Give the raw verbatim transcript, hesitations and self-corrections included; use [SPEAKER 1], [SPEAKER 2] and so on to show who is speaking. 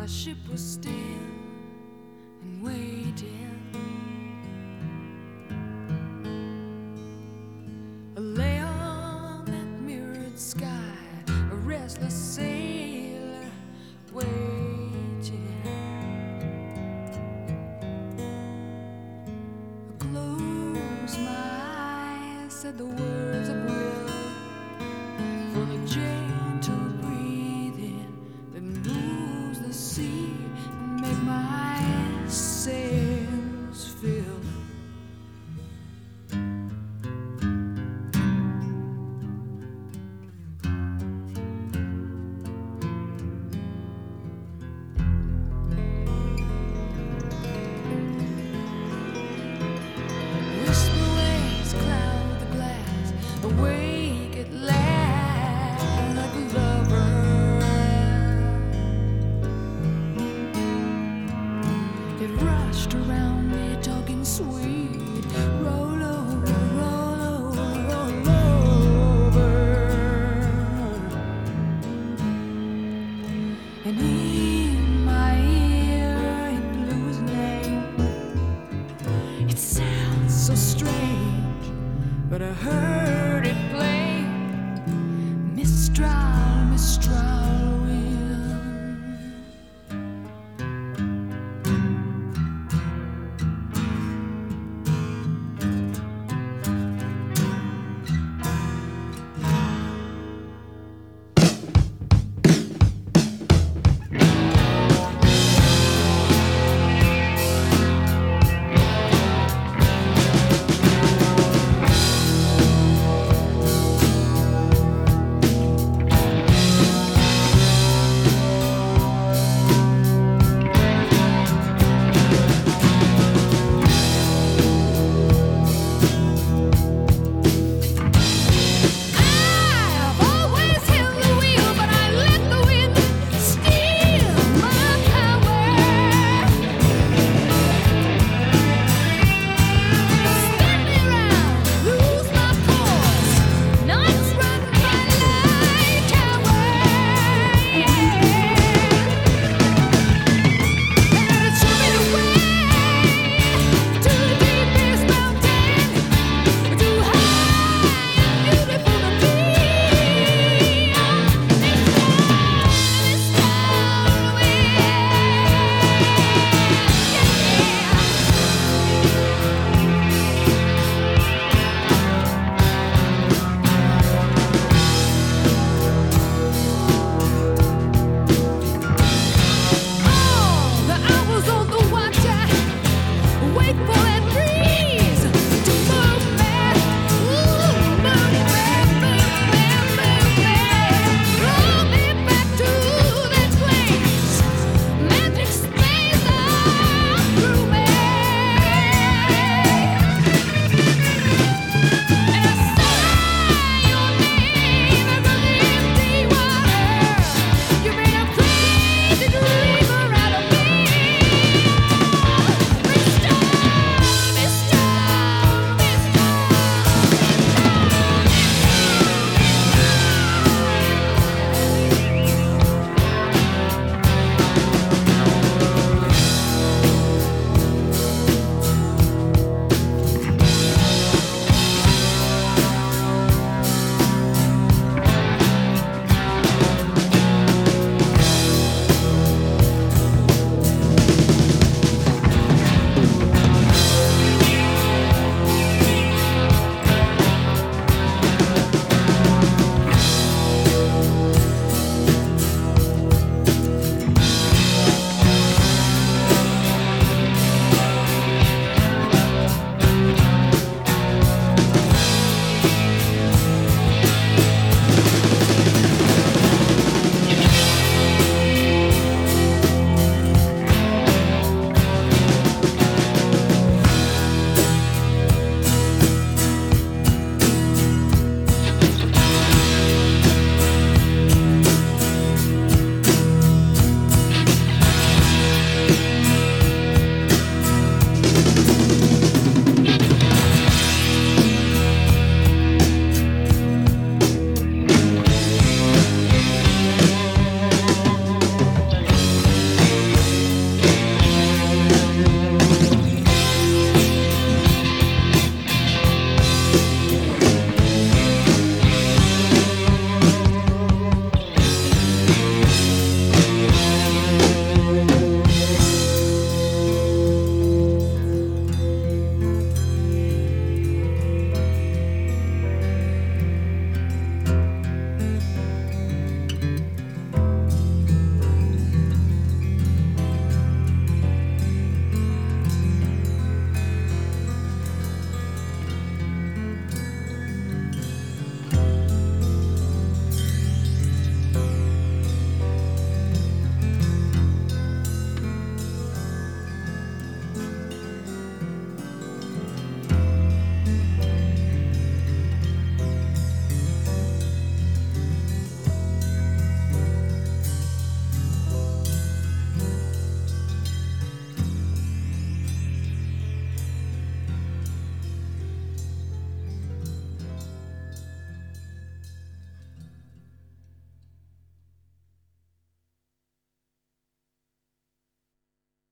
[SPEAKER 1] the ship was still and waiting. Lay on that mirrored sky, a restless sailor waiting. I close my eyes, said the words of will, for the gentle breathing that moves the sea and make my sails fill. Whisper waves cloud the glass, awake at last like a lover. It rushed around me talking sweet, roll over, roll over, roll over. And in my ear it blew his name. It sounds so strange, but I heard